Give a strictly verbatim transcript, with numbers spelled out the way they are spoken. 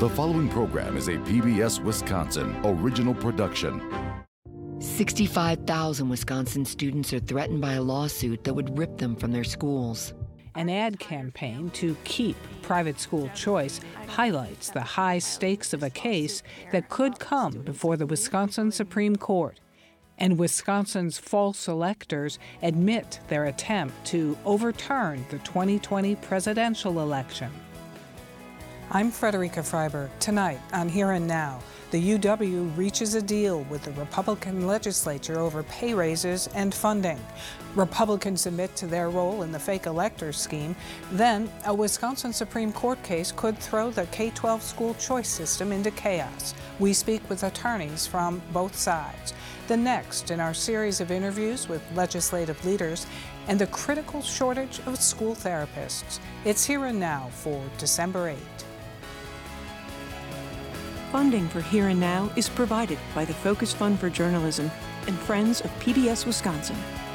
The following program is a P B S Wisconsin original production. sixty-five thousand Wisconsin students are threatened by a lawsuit that would rip them from their schools. An ad campaign to keep private school choice highlights the high stakes of a case that could come before the Wisconsin Supreme Court. And Wisconsin's false electors admit their attempt to overturn the twenty twenty presidential election. I'm Frederica Freiberg. Tonight on Here and Now, the U W reaches a deal with the Republican legislature over pay raises and funding. Republicans admit to their role in the fake electors scheme. Then, a Wisconsin Supreme Court case could throw the K twelve school choice system into chaos. We speak with attorneys from both sides. The next in our series of interviews with legislative leaders and the critical shortage of school therapists. It's Here and Now for December eighth. Funding for Here and Now is provided by the Focus Fund for Journalism and Friends of P B S Wisconsin.